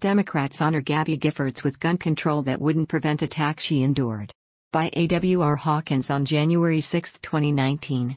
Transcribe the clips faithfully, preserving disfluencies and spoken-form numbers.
Democrats honor Gabby Giffords with gun control that wouldn't prevent attack she endured. By A W R Hawkins on January sixth, twenty nineteen.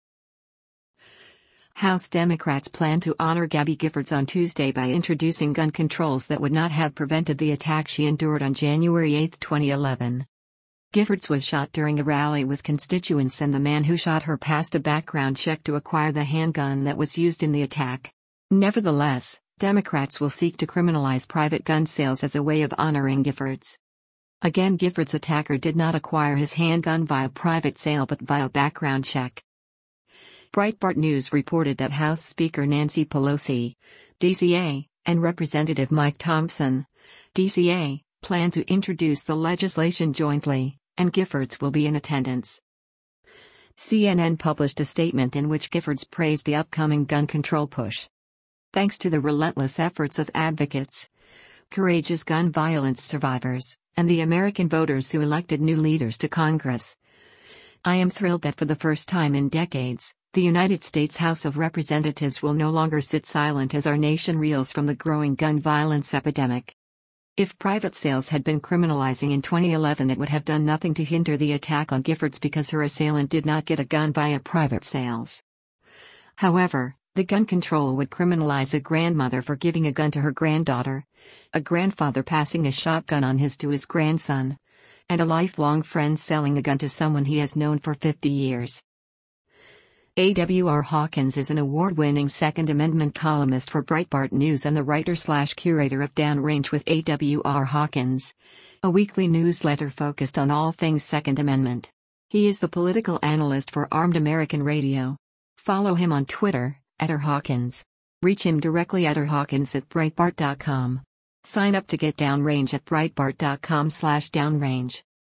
House Democrats plan to honor Gabby Giffords on Tuesday by introducing gun controls that would not have prevented the attack she endured on January eighth, twenty eleven. Giffords was shot during a rally with constituents, and the man who shot her passed a background check to acquire the handgun that was used in the attack. Nevertheless, Democrats will seek to criminalize private gun sales as a way of honoring Giffords. Again, Giffords' attacker did not acquire his handgun via private sale but via background check. Breitbart News reported that House Speaker Nancy Pelosi, D C A, and Representative Mike Thompson, D C A, plan to introduce the legislation jointly, and Giffords will be in attendance. C N N published a statement in which Giffords praised the upcoming gun control push. Thanks to the relentless efforts of advocates, courageous gun violence survivors, and the American voters who elected new leaders to Congress, I am thrilled that for the first time in decades, the United States House of Representatives will no longer sit silent as our nation reels from the growing gun violence epidemic. If private sales had been criminalizing in twenty eleven, it would have done nothing to hinder the attack on Giffords because her assailant did not get a gun via private sales. However, the gun control would criminalize a grandmother for giving a gun to her granddaughter, a grandfather passing a shotgun on his to his grandson, and a lifelong friend selling a gun to someone he has known for fifty years. A W R Hawkins is an award-winning Second Amendment columnist for Breitbart News and the writer-slash-curator of Downrange with A W R Hawkins, a weekly newsletter focused on all things Second Amendment. He is the political analyst for Armed American Radio. Follow him on Twitter, at R Hawkins. Reach him directly at rhawkins at breitbart dot com. Sign up to get Downrange at breitbart dot com slash downrange.